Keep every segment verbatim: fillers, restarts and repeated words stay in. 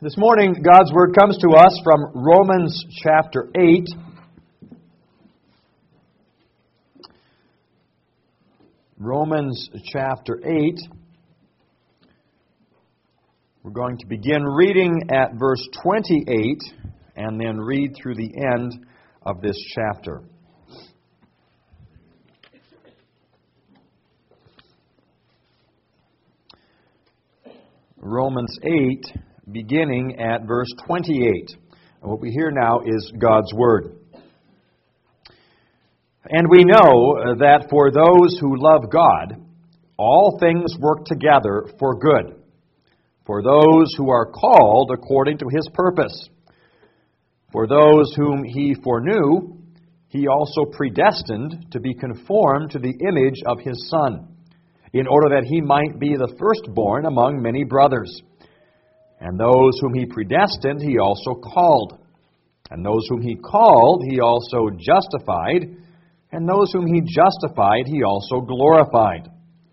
This morning, God's Word comes to us from Romans chapter eight. Romans chapter eight. We're going to begin reading at verse twenty-eight and then read through the end of this chapter. Romans eight, beginning at verse twenty-eight. And what we hear now is God's Word. And we know that for those who love God, all things work together for good, for those who are called according to His purpose. For those whom He foreknew, He also predestined to be conformed to the image of His Son, in order that He might be the firstborn among many brothers. And those whom He predestined, He also called. And those whom He called, He also justified. And those whom He justified, He also glorified.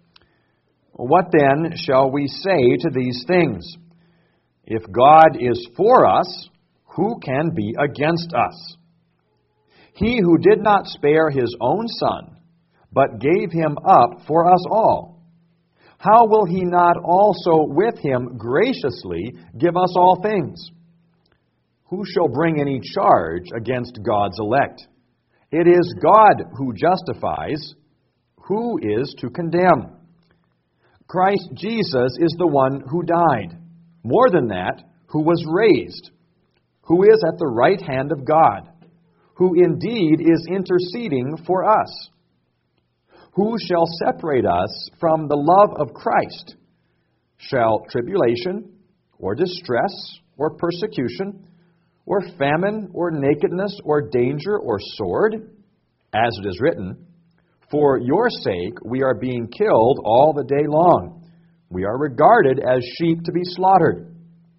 What then shall we say to these things? If God is for us, who can be against us? He who did not spare His own Son, but gave Him up for us all, how will He not also with Him graciously give us all things? Who shall bring any charge against God's elect? It is God who justifies. Who is to condemn? Christ Jesus is the one who died. More than that, who was raised, who is at the right hand of God, who indeed is interceding for us. Who shall separate us from the love of Christ? Shall tribulation, or distress, or persecution, or famine, or nakedness, or danger, or sword? As it is written, for your sake we are being killed all the day long. We are regarded as sheep to be slaughtered.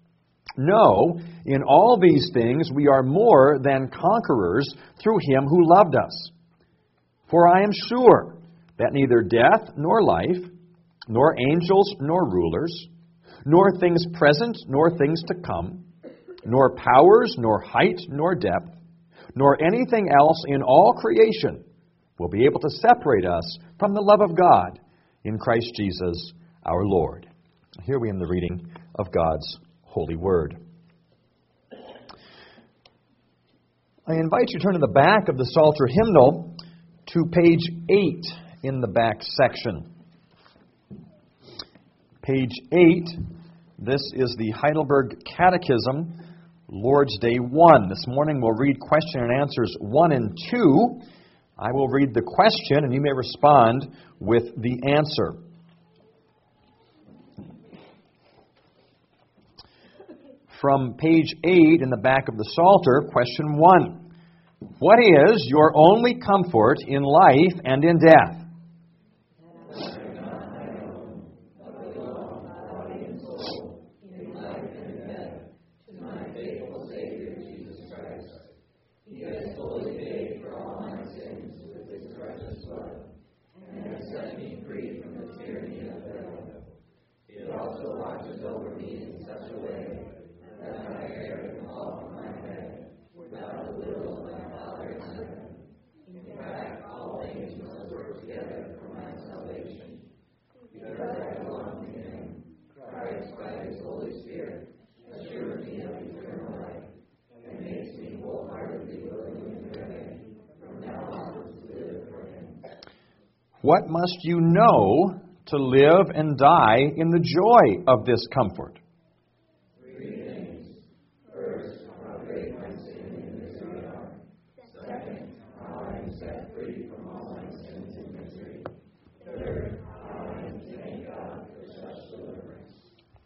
No, in all these things we are more than conquerors through Him who loved us. For I am sure that neither death nor life, nor angels nor rulers, nor things present nor things to come, nor powers, nor height, nor depth, nor anything else in all creation will be able to separate us from the love of God in Christ Jesus our Lord. Here we end the reading of God's holy word. I invite you to turn to the back of the Psalter hymnal to page eight in the back section. Page eight, this is the Heidelberg Catechism, Lord's Day one. This morning we'll read question and answers one and two. I will read the question and you may respond with the answer. From page eight in the back of the Psalter, question one. What is your only comfort in life and in death? What must you know to live and die in the joy of this comfort? Three things. First, how great my sin and misery are. Second, how I am set free from all my sins and misery. Third, how I am to thank God for such deliverance.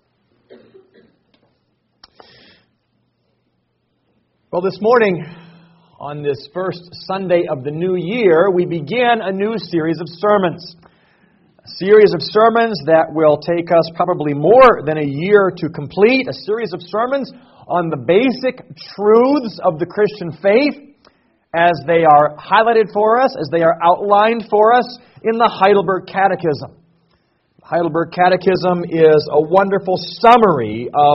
Well, this morning, on this first Sunday of the new year, we begin a new series of sermons. A series of sermons that will take us probably more than a year to complete. A series of sermons on the basic truths of the Christian faith as they are highlighted for us, as they are outlined for us in the Heidelberg Catechism. The Heidelberg Catechism is a wonderful summary of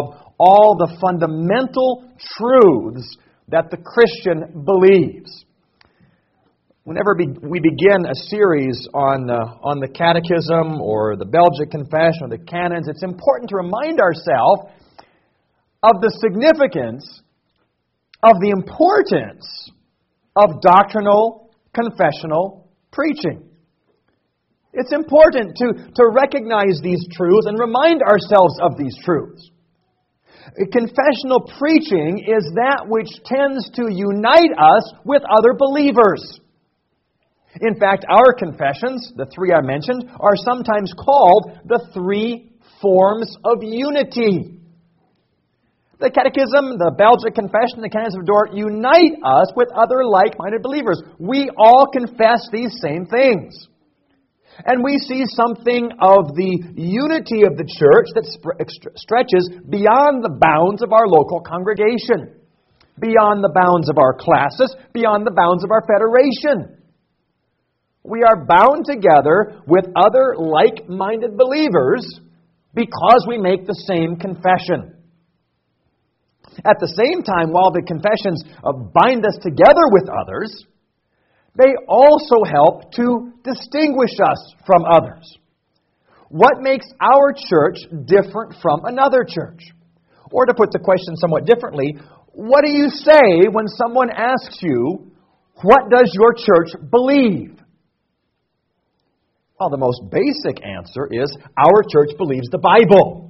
all the fundamental truths that the Christian believes. Whenever we begin a series on, uh, on the Catechism or the Belgic Confession or the Canons, it's important to remind ourselves of the significance, of the importance of doctrinal, confessional preaching. It's important to, to recognize these truths and remind ourselves of these truths. Confessional preaching is that which tends to unite us with other believers. In fact, our confessions, the three I mentioned, are sometimes called the three forms of unity. The Catechism, the Belgic Confession, the Canons of Dort unite us with other like-minded believers. We all confess these same things. And we see something of the unity of the church that sp- stretches beyond the bounds of our local congregation, beyond the bounds of our classes, beyond the bounds of our federation. We are bound together with other like-minded believers because we make the same confession. At the same time, while the confessions bind us together with others, they also help to distinguish us from others. What makes our church different from another church? Or to put the question somewhat differently, what do you say when someone asks you, what does your church believe? Well, the most basic answer is, our church believes the Bible.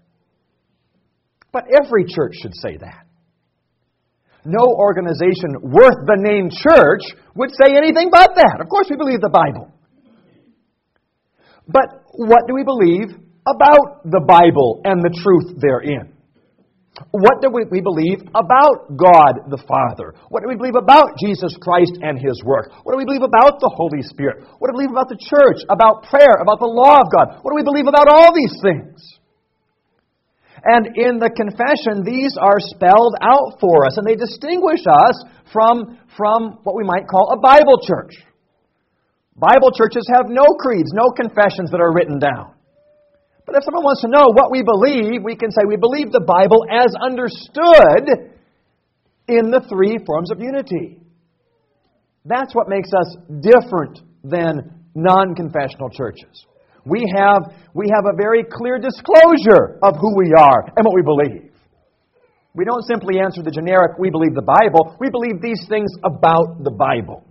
But every church should say that. No organization worth the name church would say anything but that. Of course we believe the Bible. But what do we believe about the Bible and the truth therein? What do we believe about God the Father? What do we believe about Jesus Christ and His work? What do we believe about the Holy Spirit? What do we believe about the church, about prayer, about the law of God? What do we believe about all these things? And in the confession, these are spelled out for us, and they distinguish us from, from what we might call a Bible church. Bible churches have no creeds, no confessions that are written down. But if someone wants to know what we believe, we can say we believe the Bible as understood in the three forms of unity. That's what makes us different than non-confessional churches. We have, we have a very clear disclosure of who we are and what we believe. We don't simply answer the generic, we believe the Bible. We believe these things about the Bible.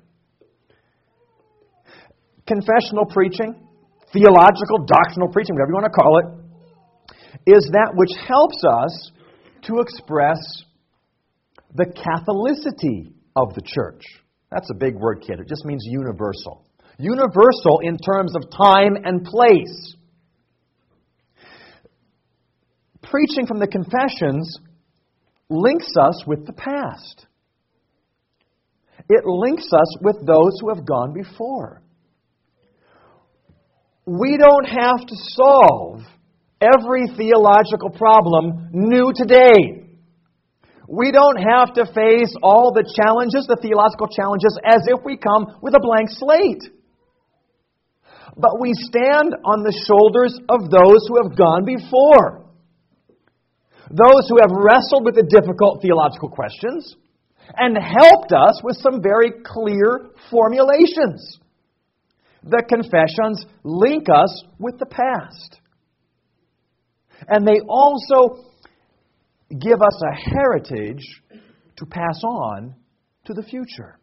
Confessional preaching, theological, doctrinal preaching, whatever you want to call it, is that which helps us to express the Catholicity of the church. That's a big word, kid. It just means universal. Universal in terms of time and place. Preaching from the confessions links us with the past. It links us with those who have gone before. We don't have to solve every theological problem new today. We don't have to face all the challenges, the theological challenges, as if we come with a blank slate. But we stand on the shoulders of those who have gone before. Those who have wrestled with the difficult theological questions and helped us with some very clear formulations. The confessions link us with the past. And they also give us a heritage to pass on to the future.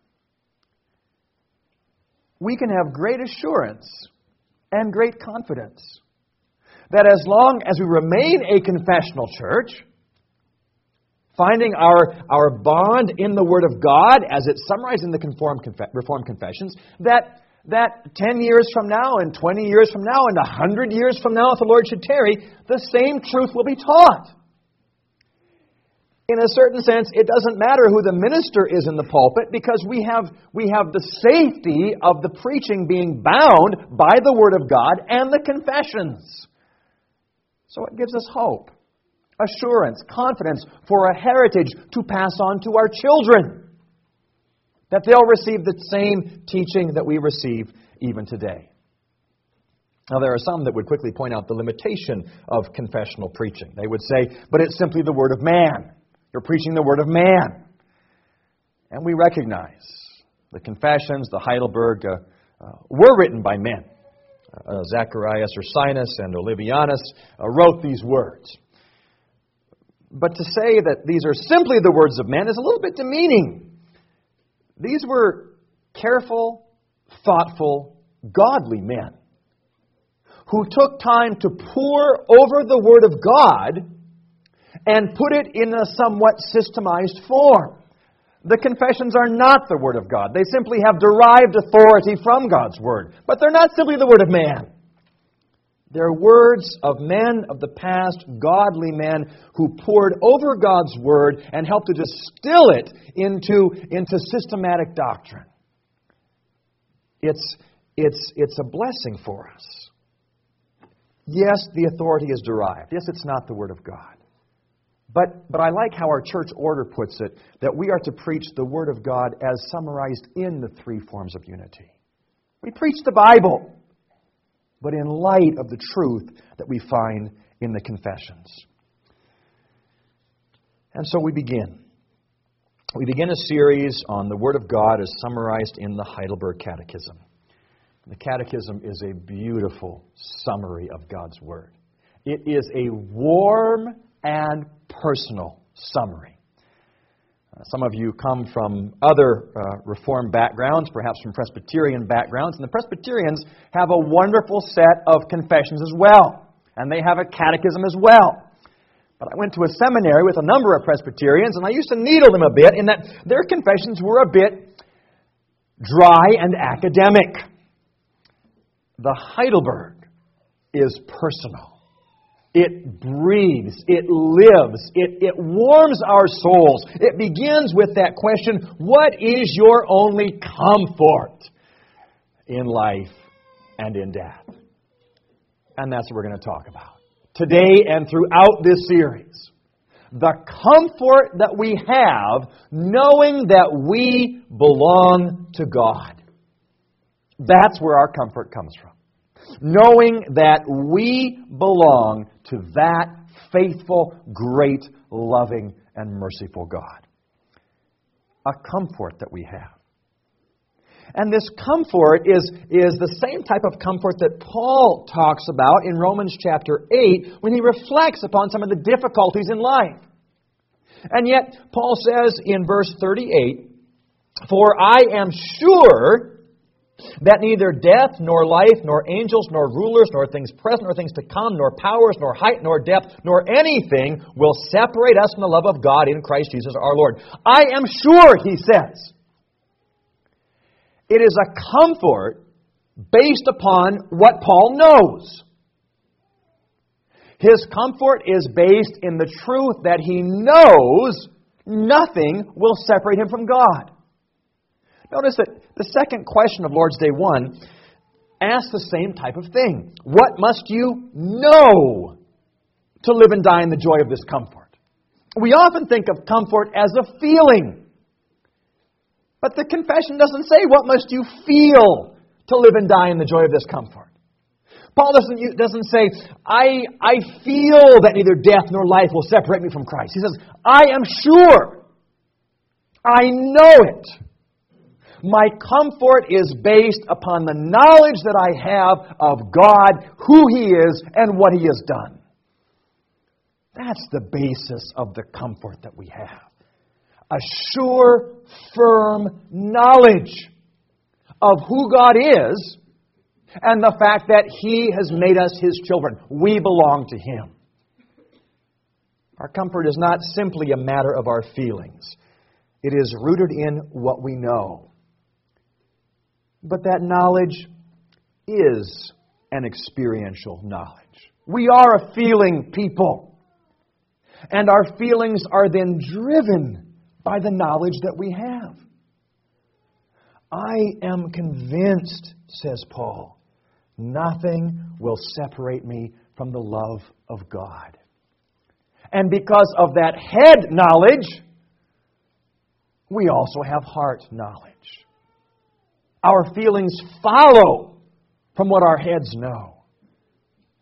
We can have great assurance and great confidence that as long as we remain a confessional church, finding our, our bond in the Word of God, as it's summarized in the Reformed Confessions, that, that ten years from now, and twenty years from now, and one hundred years from now, if the Lord should tarry, the same truth will be taught. In a certain sense, it doesn't matter who the minister is in the pulpit, because we have, we have the safety of the preaching being bound by the Word of God and the confessions. So it gives us hope, assurance, confidence for a heritage to pass on to our children, that they'll receive the same teaching that we receive even today. Now, there are some that would quickly point out the limitation of confessional preaching. They would say, but it's simply the word of man. You're preaching the word of man. And we recognize the confessions, the Heidelberg, uh, uh, were written by men. Uh, Zacharias Ursinus and Olivianus uh, wrote these words. But to say that these are simply the words of men is a little bit demeaning. These were careful, thoughtful, godly men who took time to pore over the Word of God and put it in a somewhat systemized form. The confessions are not the Word of God. They simply have derived authority from God's Word. But they're not simply the Word of man. They're words of men of the past, godly men, who pored over God's Word and helped to distill it into, into systematic doctrine. It's, it's, it's a blessing for us. Yes, the authority is derived. Yes, it's not the Word of God. But, but I like how our church order puts it, that we are to preach the Word of God as summarized in the three forms of unity. We preach the Bible, but in light of the truth that we find in the confessions. And so we begin. We begin a series on the Word of God as summarized in the Heidelberg Catechism. The Catechism is a beautiful summary of God's Word. It is a warm and personal summary. Uh, some of you come from other uh, Reformed backgrounds, perhaps from Presbyterian backgrounds, and the Presbyterians have a wonderful set of confessions as well, and they have a catechism as well. But I went to a seminary with a number of Presbyterians, and I used to needle them a bit in that their confessions were a bit dry and academic. The Heidelberg is personal. It breathes, it lives, it, it warms our souls. It begins with that question, what is your only comfort in life and in death? And that's what we're going to talk about today and throughout this series. The comfort that we have knowing that we belong to God. That's where our comfort comes from. Knowing that we belong to that faithful, great, loving, and merciful God. A comfort that we have. And this comfort is, is the same type of comfort that Paul talks about in Romans chapter eight when he reflects upon some of the difficulties in life. And yet, Paul says in verse thirty-eight, "For I am sure that neither death, nor life, nor angels, nor rulers, nor things present, nor things to come, nor powers, nor height, nor depth, nor anything will separate us from the love of God in Christ Jesus our Lord." I am sure, he says. It is a comfort based upon what Paul knows. His comfort is based in the truth that he knows nothing will separate him from God. Notice that the second question of Lord's Day one asks the same type of thing. What must you know to live and die in the joy of this comfort? We often think of comfort as a feeling. But the confession doesn't say, what must you feel to live and die in the joy of this comfort? Paul doesn't, doesn't say, I, I feel that neither death nor life will separate me from Christ. He says, I am sure. I know it. My comfort is based upon the knowledge that I have of God, who He is, and what He has done. That's the basis of the comfort that we have. A sure, firm knowledge of who God is and the fact that He has made us His children. We belong to Him. Our comfort is not simply a matter of our feelings. It is rooted in what we know. But that knowledge is an experiential knowledge. We are a feeling people. And our feelings are then driven by the knowledge that we have. I am convinced, says Paul, nothing will separate me from the love of God. And because of that head knowledge, we also have heart knowledge. Our feelings follow from what our heads know.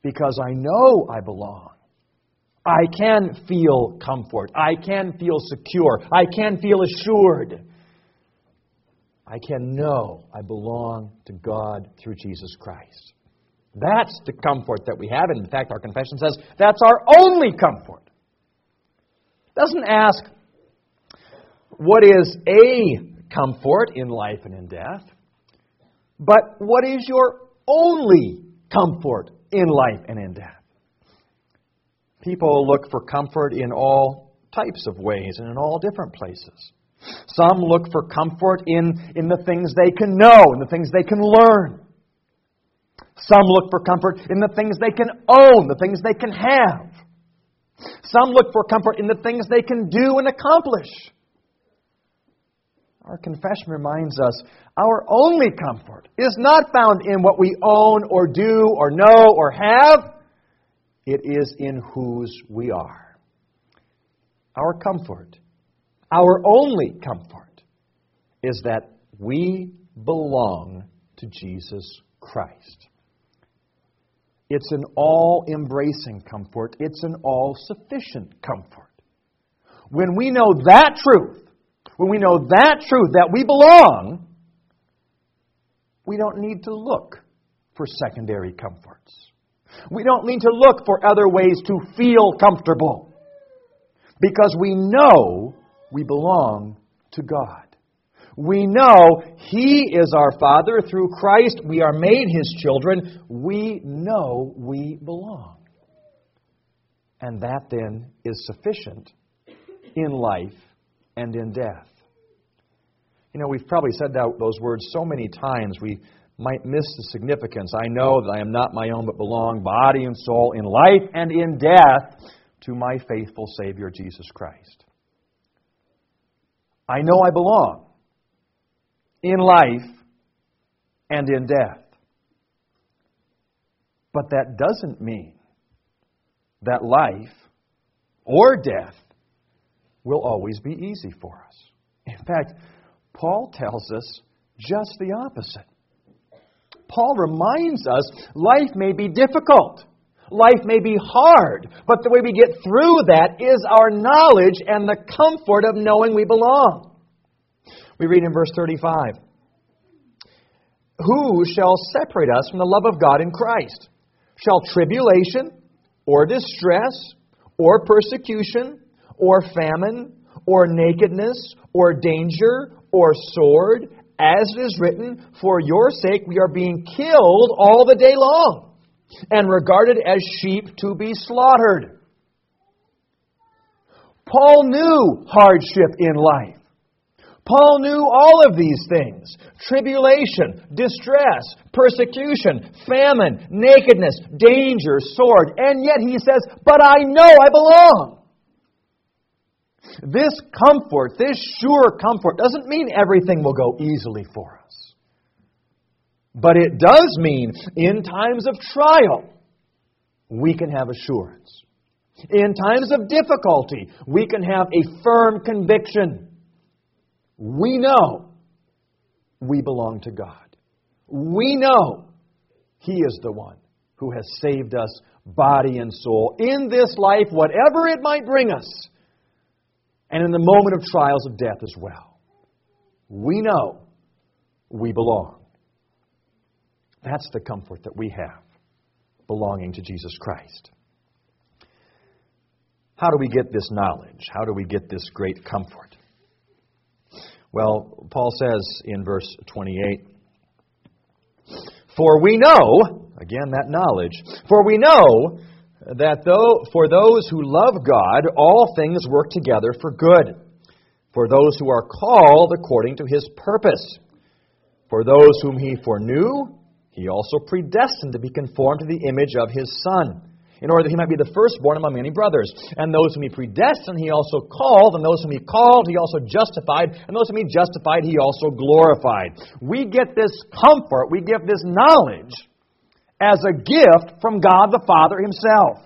because I know I belong. I can feel comfort. I can feel secure. I can feel assured. I can know I belong to God through Jesus Christ. That's the comfort that we have. And in fact, our confession says that's our only comfort. It doesn't ask what is a comfort in life and in death, but what is your only comfort in life and in death? People look for comfort in all types of ways and in all different places. Some look for comfort in, in the things they can know, in the things they can learn. Some look for comfort in the things they can own, the things they can have. Some look for comfort in the things they can do and accomplish. Our confession reminds us our only comfort is not found in what we own or do or know or have. It is in whose we are. Our comfort, our only comfort, is that we belong to Jesus Christ. It's an all-embracing comfort. It's an all-sufficient comfort. When we know that truth, when we know that truth, that we belong, we don't need to look for secondary comforts. We don't need to look for other ways to feel comfortable, because we know we belong to God. We know He is our Father. Through Christ, we are made His children. We know we belong. And that then is sufficient in life and in death. You know, we've probably said that, those words so many times, we might miss the significance. I know that I am not my own, but belong, body and soul, in life and in death, to my faithful Savior, Jesus Christ. I know I belong in life and in death. But that doesn't mean that life or death will always be easy for us. In fact, Paul tells us just the opposite. Paul reminds us life may be difficult. Life may be hard. But the way we get through that is our knowledge and the comfort of knowing we belong. We read in verse thirty-five, "Who shall separate us from the love of God in Christ? Shall tribulation, or distress, or persecution, or famine, or nakedness, or danger, or sword? As it is written, for your sake we are being killed all the day long, and regarded as sheep to be slaughtered." Paul knew hardship in life. Paul knew all of these things: tribulation, distress, persecution, famine, nakedness, danger, sword. And yet he says, but I know I belong. This comfort, this sure comfort, doesn't mean everything will go easily for us. But it does mean in times of trial, we can have assurance. In times of difficulty, we can have a firm conviction. We know we belong to God. We know He is the one who has saved us body and soul in this life, whatever it might bring us, and in the moment of trials of death as well. We know we belong. That's the comfort that we have, belonging to Jesus Christ. How do we get this knowledge? How do we get this great comfort? Well, Paul says in verse twenty-eight, "For we know," again that knowledge, "for we know that though for those who love God, all things work together for good, for those who are called according to His purpose. For those whom He foreknew, He also predestined to be conformed to the image of His Son, in order that He might be the firstborn among many brothers. And those whom He predestined, He also called, and those whom He called, He also justified, and those whom He justified, He also glorified." We get this comfort, we get this knowledge as a gift from God the Father Himself.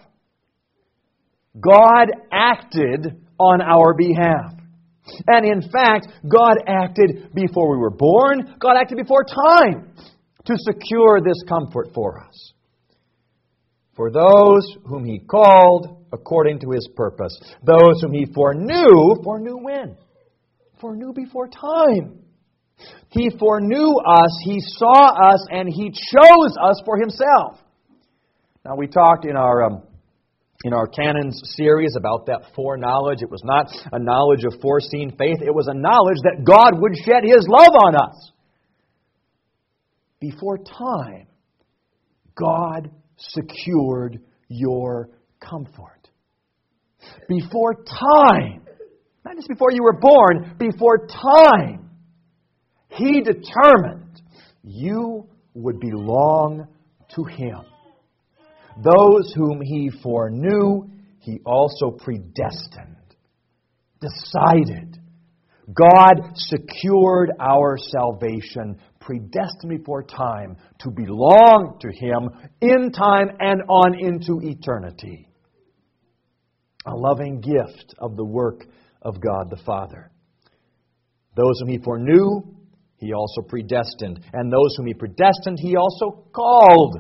God acted on our behalf. And in fact, God acted before we were born. God acted before time to secure this comfort for us. For those whom He called according to His purpose. Those whom He foreknew, foreknew when? Foreknew before time. He foreknew us, He saw us, and He chose us for Himself. Now, we talked in our um, in our Canons series about that foreknowledge. It was not a knowledge of foreseen faith. It was a knowledge that God would shed His love on us. Before time, God secured your comfort. Before time, not just before you were born, before time, He determined you would belong to Him. Those whom He foreknew, He also predestined, decided. God secured our salvation, predestined before time, to belong to Him in time and on into eternity. A loving gift of the work of God the Father. Those whom He foreknew, He also predestined. And those whom He predestined, He also called.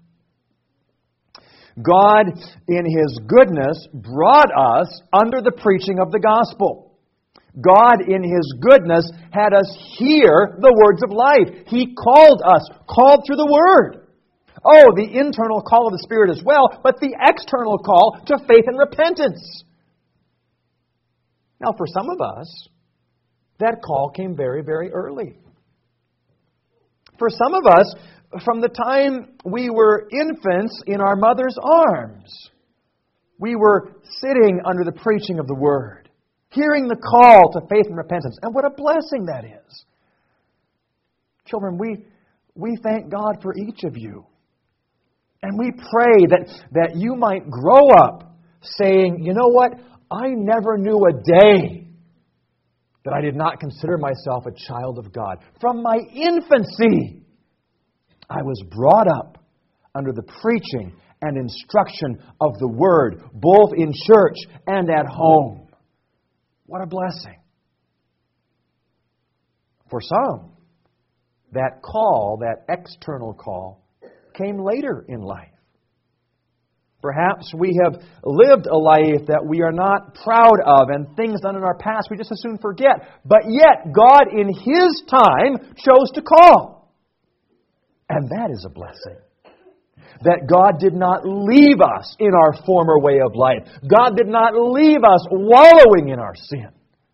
God, in His goodness, brought us under the preaching of the gospel. God, in His goodness, had us hear the words of life. He called us, called through the Word. Oh, the internal call of the Spirit as well, but the external call to faith and repentance. Now, for some of us, that call came very, very early. For some of us, from the time we were infants in our mother's arms, we were sitting under the preaching of the Word, hearing the call to faith and repentance. And what a blessing that is. Children, we, we thank God for each of you. And we pray that, that you might grow up saying, you know what? I never knew a day that I did not consider myself a child of God. From my infancy, I was brought up under the preaching and instruction of the Word, both in church and at home. What a blessing. For some, that call, that external call, came later in life. Perhaps we have lived a life that we are not proud of, and things done in our past we just as soon forget. But yet, God in His time chose to call. And that is a blessing. That God did not leave us in our former way of life. God did not leave us wallowing in our sin.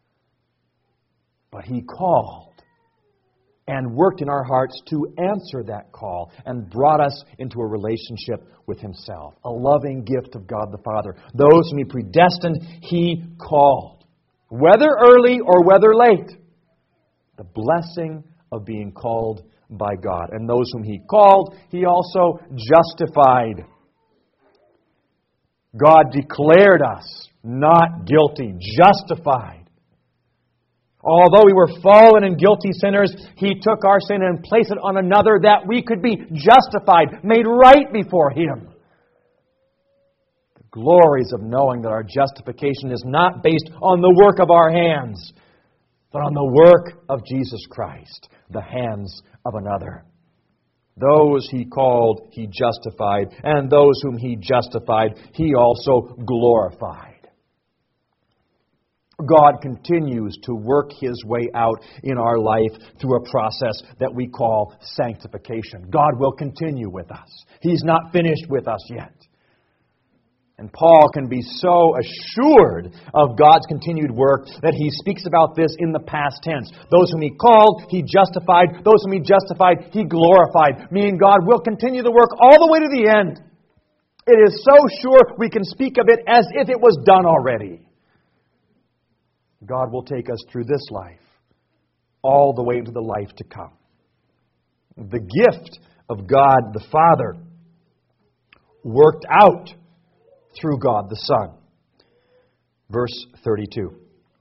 But He called and worked in our hearts to answer that call and brought us into a relationship with Himself. A loving gift of God the Father. Those whom He predestined, He called. Whether early or whether late. The blessing of being called by God. And those whom He called, He also justified. God declared us not guilty, justified. Although we were fallen and guilty sinners, He took our sin and placed it on another that we could be justified, made right before Him. The glories of knowing that our justification is not based on the work of our hands, but on the work of Jesus Christ, the hands of another. Those He called, He justified, and those whom He justified, He also glorified. God continues to work His way out in our life through a process that we call sanctification. God will continue with us. He's not finished with us yet. And Paul can be so assured of God's continued work that he speaks about this in the past tense. Those whom He called, He justified. Those whom He justified, He glorified. Meaning God will continue the work all the way to the end. It is so sure we can speak of it as if it was done already. God will take us through this life, all the way into the life to come. The gift of God the Father worked out through God the Son. Verse thirty-two.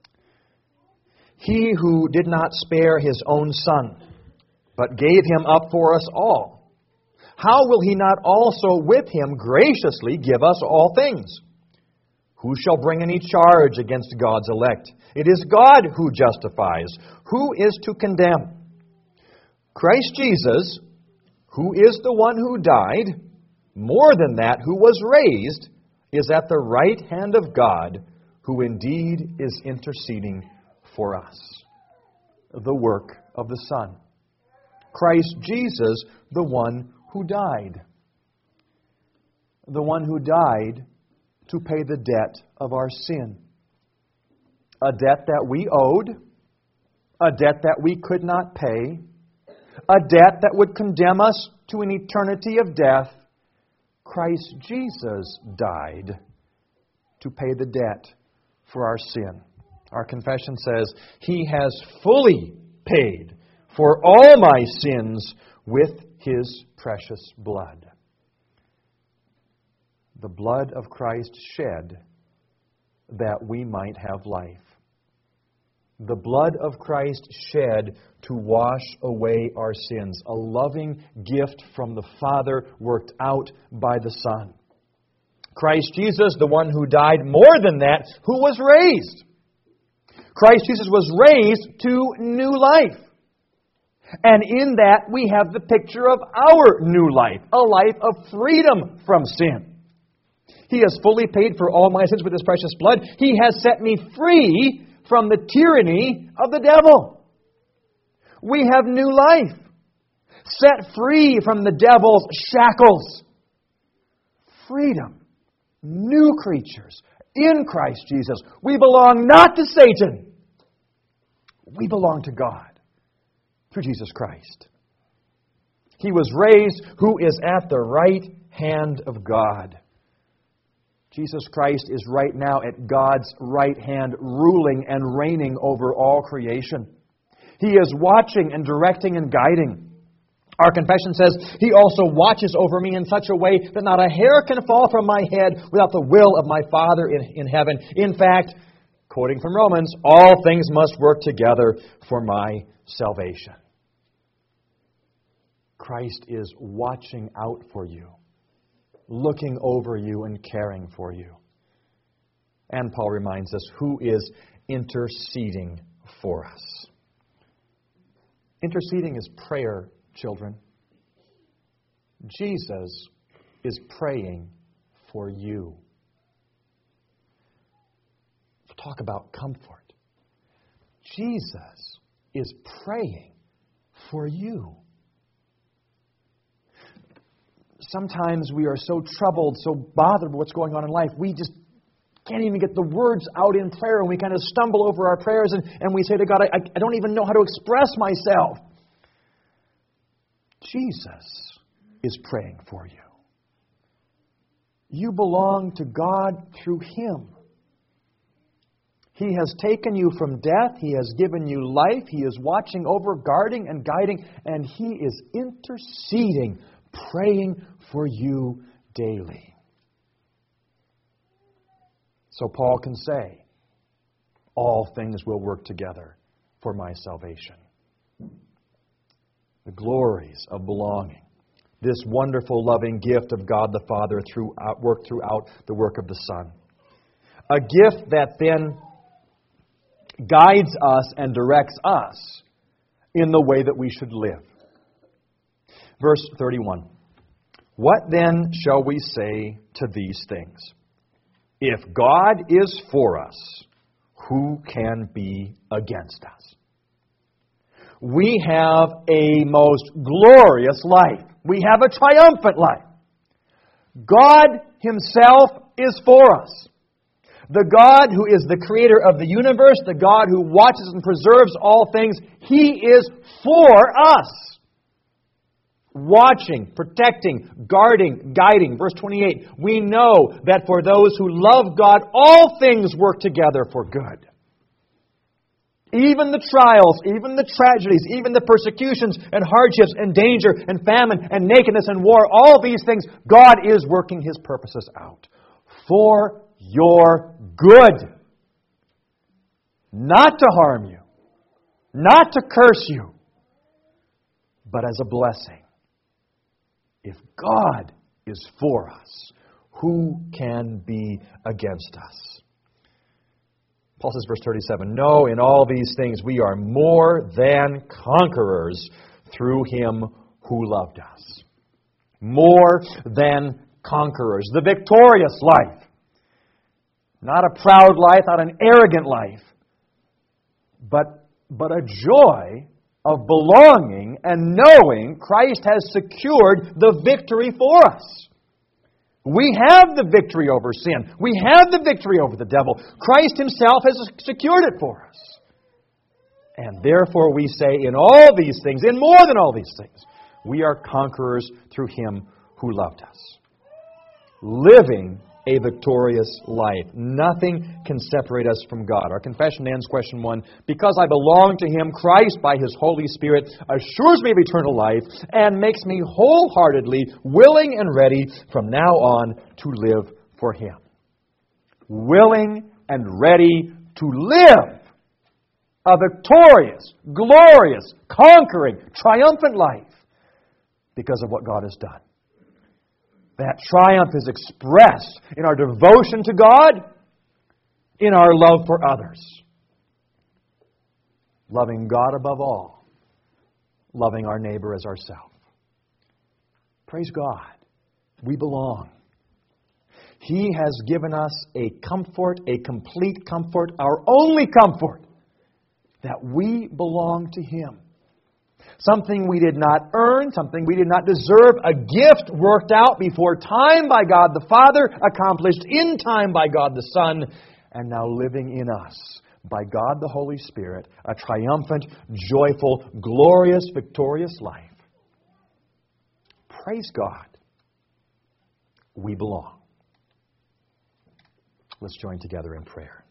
He who did not spare His own Son, but gave Him up for us all, how will He not also with Him graciously give us all things? Who shall bring any charge against God's elect? It is God who justifies. Who is to condemn? Christ Jesus, who is the one who died, more than that, who was raised, is at the right hand of God, who indeed is interceding for us. The work of the Son. Christ Jesus, the one who died. The one who died to pay the debt of our sin. A debt that we owed, a debt that we could not pay, a debt that would condemn us to an eternity of death. Christ Jesus died to pay the debt for our sin. Our confession says, He has fully paid for all my sins with His precious blood. The blood of Christ shed that we might have life. The blood of Christ shed to wash away our sins. A loving gift from the Father worked out by the Son. Christ Jesus, the one who died, more than that, who was raised. Christ Jesus was raised to new life. And in that we have the picture of our new life, a life of freedom from sin. He has fully paid for all my sins with His precious blood. He has set me free from the tyranny of the devil. We have new life, set free from the devil's shackles. Freedom, new creatures in Christ Jesus. We belong not to Satan. We belong to God through Jesus Christ. He was raised, who is at the right hand of God. Jesus Christ is right now at God's right hand, ruling and reigning over all creation. He is watching and directing and guiding. Our confession says, He also watches over me in such a way that not a hair can fall from my head without the will of my Father in, in heaven. In fact, quoting from Romans, all things must work together for my salvation. Christ is watching out for you, looking over you and caring for you. And Paul reminds us, who is interceding for us. Interceding is prayer, children. Jesus is praying for you. Talk about comfort. Jesus is praying for you. Sometimes we are so troubled, so bothered with what's going on in life, we just can't even get the words out in prayer, and we kind of stumble over our prayers, and, and we say to God, I, I don't even know how to express myself. Jesus is praying for you. You belong to God through Him. He has taken you from death. He has given you life. He is watching over, guarding, and guiding, and He is interceding, praying for you daily. So Paul can say, all things will work together for my salvation. The glories of belonging. This wonderful, loving gift of God the Father throughout, worked throughout the work of the Son. A gift that then guides us and directs us in the way that we should live. Verse thirty-one. What then shall we say to these things? If God is for us, who can be against us? We have a most glorious life. We have a triumphant life. God Himself is for us. The God who is the creator of the universe, the God who watches and preserves all things, He is for us. Watching, protecting, guarding, guiding. Verse twenty-eight, we know that for those who love God, all things work together for good. Even the trials, even the tragedies, even the persecutions and hardships and danger and famine and nakedness and war, all these things, God is working His purposes out for your good. Not to harm you, not to curse you, but as a blessing. If God is for us, who can be against us? Paul says, verse thirty-seven, no, in all these things we are more than conquerors through Him who loved us. more than conquerors. The victorious life. Not a proud life, not an arrogant life, but, but a joy of belonging and knowing Christ has secured the victory for us. We have the victory over sin. We have the victory over the devil. Christ Himself has secured it for us. And therefore we say, in all these things, in more than all these things, we are conquerors through Him who loved us. Living a victorious life. Nothing can separate us from God. Our confession ends, question one. Because I belong to Him, Christ, by His Holy Spirit, assures me of eternal life and makes me wholeheartedly willing and ready from now on to live for Him. Willing and ready to live a victorious, glorious, conquering, triumphant life because of what God has done. That triumph is expressed in our devotion to God, in our love for others. Loving God above all, loving our neighbor as ourselves. Praise God. We belong. He has given us a comfort, a complete comfort, our only comfort, that we belong to Him. Something we did not earn, something we did not deserve, a gift worked out before time by God the Father, accomplished in time by God the Son, and now living in us by God the Holy Spirit, a triumphant, joyful, glorious, victorious life. Praise God. We belong. Let's join together in prayer.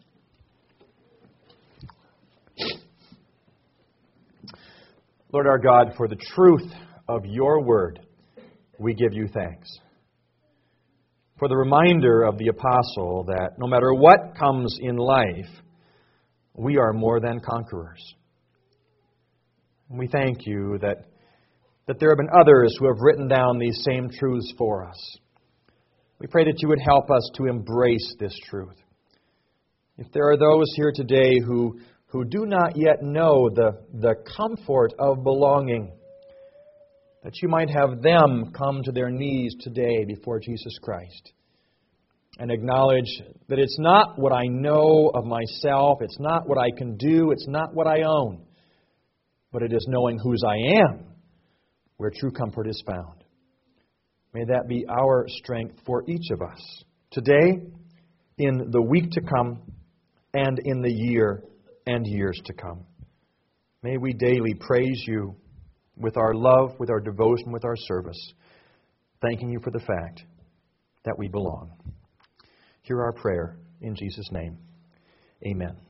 Lord our God, for the truth of Your Word, we give You thanks. For the reminder of the Apostle that no matter what comes in life, we are more than conquerors. And we thank You that, that there have been others who have written down these same truths for us. We pray that You would help us to embrace this truth. If there are those here today who who do not yet know the, the comfort of belonging, that You might have them come to their knees today before Jesus Christ and acknowledge that it's not what I know of myself, it's not what I can do, it's not what I own, but it is knowing whose I am where true comfort is found. May that be our strength for each of us today, in the week to come, and in the year and years to come. May we daily praise You with our love, with our devotion, with our service, thanking You for the fact that we belong. Hear our prayer in Jesus' name. Amen.